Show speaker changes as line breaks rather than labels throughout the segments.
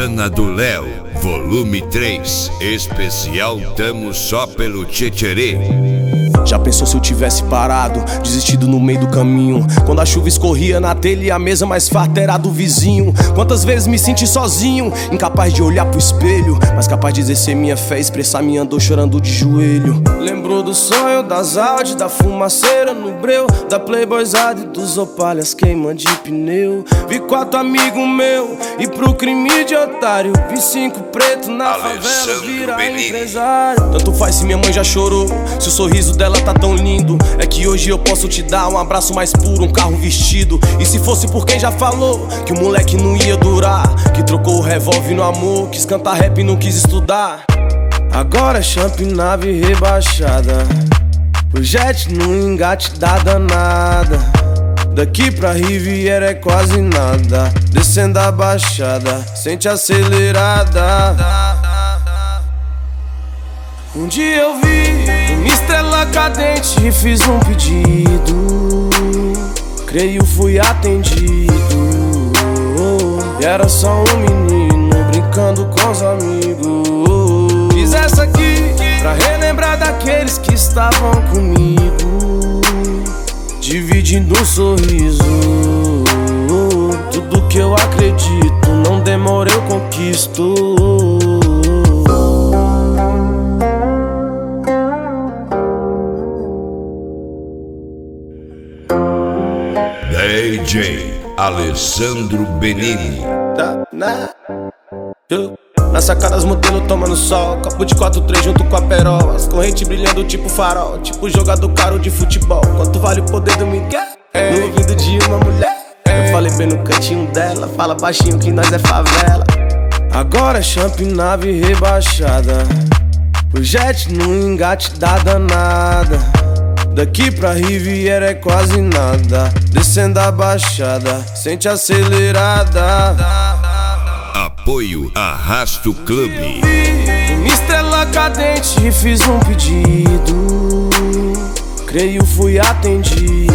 Santana do Léo, volume 3, especial Tamo Só Pelo Tchetcherê.
Já pensou se eu tivesse parado, desistido no meio do caminho? Quando a chuva escorria na telha e a mesa mais farta era do vizinho. Quantas vezes me senti sozinho, incapaz de olhar pro espelho, mas capaz de exercer minha fé, expressar minha dor chorando de joelho. Lembro do sonho, das Audi, da fumaceira no breu, da playboyzada e dos opalhas queima de pneu. Vi 4 amigos meu e pro crime de otário, vi 5 pretos na favela virar empresário. Tanto faz se minha mãe já chorou, se o sorriso dela tá tão lindo. É que hoje eu posso te dar um abraço mais puro, um carro vestido. E se fosse por quem já falou que o moleque não ia durar, que trocou o revólver no amor, quis cantar rap e não quis estudar. Agora é champ, nave rebaixada, o jet no engate da danada. Daqui pra Riviera é quase nada, descendo a baixada, sente acelerada. Um dia eu vi uma estrela cadente e fiz um pedido, creio fui atendido. E era só um menino brincando com os amigos. Fiz essa aqui pra relembrar daqueles que estavam comigo, dividindo um sorriso. Tudo que eu acredito, não demora eu conquisto.
DJ Alessandro Benini.
Na sacada as modelos tomando sol, copo de 4-3 junto com a perola, as correntes brilhando tipo farol, tipo jogador caro de futebol. Quanto vale o poder do Miguel? No ouvido de uma mulher. Eu falei bem no cantinho dela, fala baixinho que nós é favela. Agora é champ, nave rebaixada, o jet no engate da danada. Daqui pra Riviera é quase nada, descendo a baixada, sente acelerada.
Apoio Arrasto Clube.
Uma estrela cadente e fiz um pedido, creio fui atendido.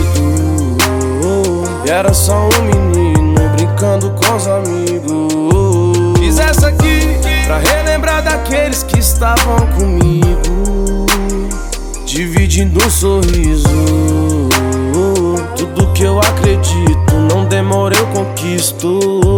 E era só um menino brincando com os amigos. Fiz essa aqui pra relembrar daqueles que estavam comigo, dividindo um sorriso. Tudo que eu acredito, não demora eu conquisto.